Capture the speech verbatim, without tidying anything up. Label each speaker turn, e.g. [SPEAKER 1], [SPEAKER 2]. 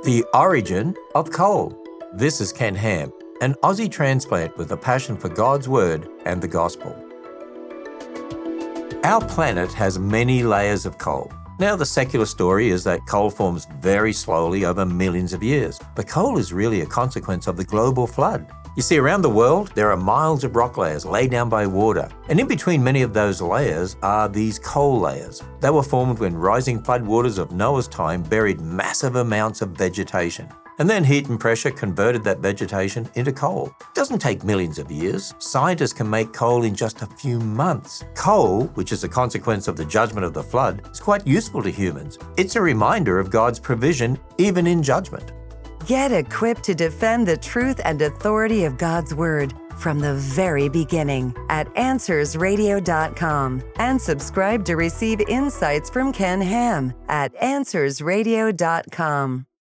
[SPEAKER 1] The origin of coal. This is Ken Ham, an Aussie transplant with a passion for God's Word and the Gospel. Our planet has many layers of coal. Now, the secular story is that coal forms very slowly over millions of years, but coal is really a consequence of the global flood. You see, around the world, there are miles of rock layers laid down by water, and in between many of those layers are these coal layers. They were formed when rising floodwaters of Noah's time buried massive amounts of vegetation. And then heat and pressure converted that vegetation into coal. It doesn't take millions of years. Scientists can make coal in just a few months. Coal, which is a consequence of the judgment of the flood, is quite useful to humans. It's a reminder of God's provision, even in judgment.
[SPEAKER 2] Get equipped to defend the truth and authority of God's Word from the very beginning at answers radio dot com and subscribe to receive insights from Ken Ham at answers radio dot com.